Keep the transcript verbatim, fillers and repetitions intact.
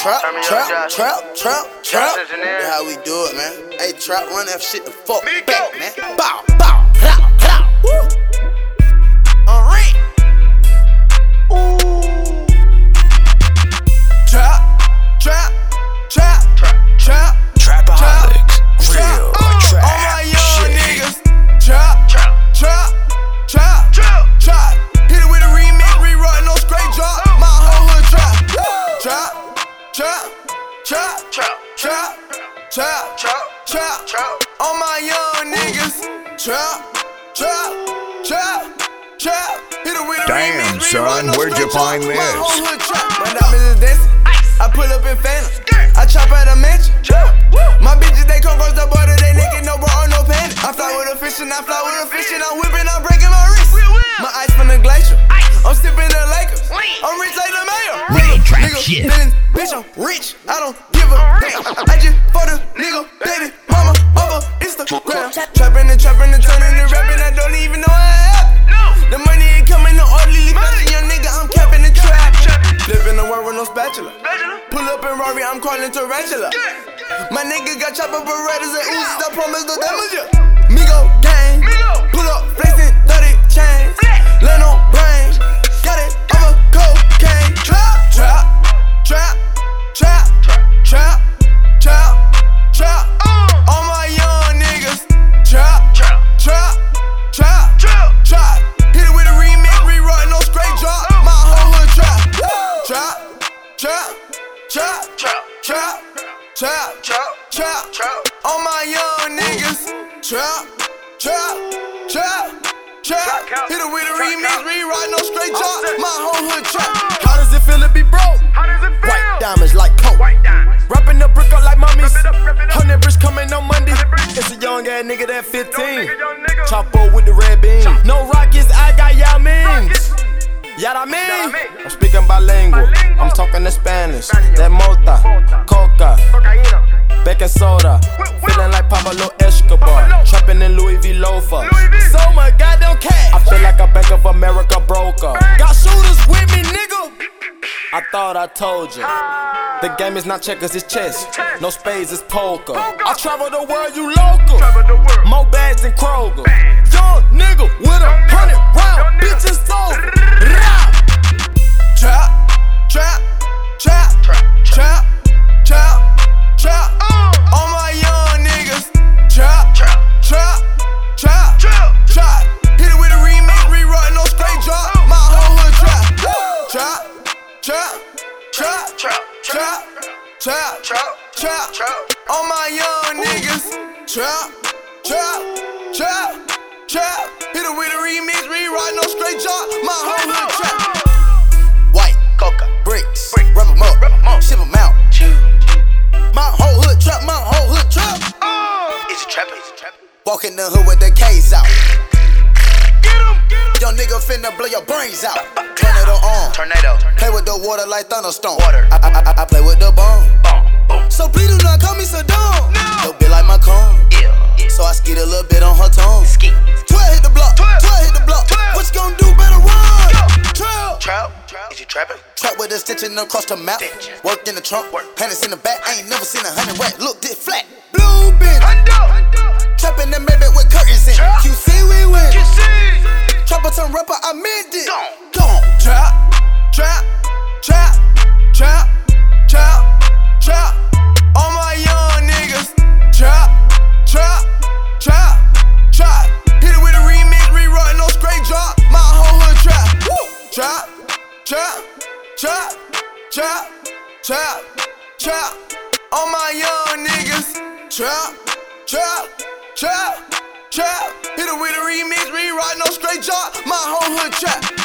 trap, trap, trap, trap, trap. That's how we do it, man. Hey, trap, run that shit the fuck back, man. Bow, bow, clap, clap. Woo. Alright. Ooh. Trap, trap, trap, trap, trap. Trapaholics, real trap. All my young niggas. Trap, trap, trap, trap, trap. Hit it with a remix, rewrite, no straight drop. My whole hood trap. Trap, trap, trap, trap, trap, trap, trap, trap. All my young niggas. Trap, trap, trap, trap. Hit it with a Damn, remix, son, rewrite, no where'd you straight find drop. this? My whole hood trap. My diamonds is dancing. I pull up in Phantom. I chop at a mansion. My bitches, they come across the border, they naked, no bra or no panties. I fly with a fish and I fly with a fish and I'm whipping, I'm breaking my wrist. My ice from the glacier. I'm sipping the Lakers. I'm rich like the mayor. Real trap Nigga, shit. feelings, bitch, I'm rich. I don't give a damn. I just for the nigga, baby, mama, over Instagram. Trapping and trapping and turning and rapping, I don't even know how it happened. The money ain't coming, no orderly fashion, young nigga, I'm capping the trap. Flipping the world with no spatula. Pull up in Rari, I'm calling tarantula. My nigga got chopper Berettas and Uzis, I promise no damage ya. Migo gang, pull up, flexing thirty chains. Land on brains, got it over cocaine. Trap, trap, trap, trap, trap, trap, trap. All my young niggas. Trap, trap, trap, trap, trap. Hit it with a remix, rewrite, no straight drop. My whole hood trap. Trap, trap, trap, trap, trap, trap, trap, trap. All my young niggas. Trap, trap, trap, trap. Hit it with a remix, rewrite, no straight drop. My whole hood trap. How does it feel to be broke? White diamonds like coke. Wrapping the brick up like mummies. Hundred bricks coming on Monday. It's a young ass nigga that fifteen. Chopper with the red beam. No rockets, I got y'all means. Yada mean. I'm speaking bilingual. I'm talking the Spanish. That mota, coca, baking soda. Feeling like Pablo Escobar. Trapping in Louis V loafers. So much goddamn cash. I feel like a Bank of America broker. Got shooters with me, nigga. I thought I told you. The game is not checkers, it's chess. No spades, it's poker. I travel the world, you local. More bags than Kroger. Young nigga with a hundred round bitches sold. Trap, trap, trap, trap, trap, trap. All my young niggas. Trap, trap, trap, trap, trap. Hit it with a remix, rewrite, no straight drop. My whole hood trap. Trap, trap, trap, trap, trap, trap, trap, trap. All my young niggas. Trap, trap, trap, trap. Hit it with a remix, rewrite, no straight drop. My whole hood trap. White, coca, bricks, rub 'em up, ship 'em out. My whole hood trap, my whole hood trap. It's a trap, it's a trap. Walk in the hood with the K's out. Get 'em, get 'em. Young nigga finna blow your brains out. Tornado on, tornado. Play with the water like thunderstorm. Water. I, I, I, I play with the bomb. Boom. So please do not call me Saddam. No. Little bit like my con. Yeah. Yeah. So I skeet a little bit on her tongue. Skeet. twelve hit the block. twelve hit the block. twelve. What you gonna do? Better run. Trap. Trap. Is you trapping? Trap with a stitching across the mouth. Work in the trunk. Panties in the back. I ain't never seen a hundred rat. Look this flat. Blue bitch. Trapping the Maybach with curtains in. Q C we win. Trapper turn rapper. I meant it. Gone. Trap. Trap. Trap. Trap. Trap. Trap. All my young niggas. Trap. Trap. Trap. Trap. Hit it with a remix, rewrite, no straight drop. My whole hood trap. Woo. Trap. Trap. Trap. Trap. Trap. Trap. All my young niggas. Trap. Trap. Trap. Trap. Hit it with a remix, rewrite, no straight drop. My whole hood trap.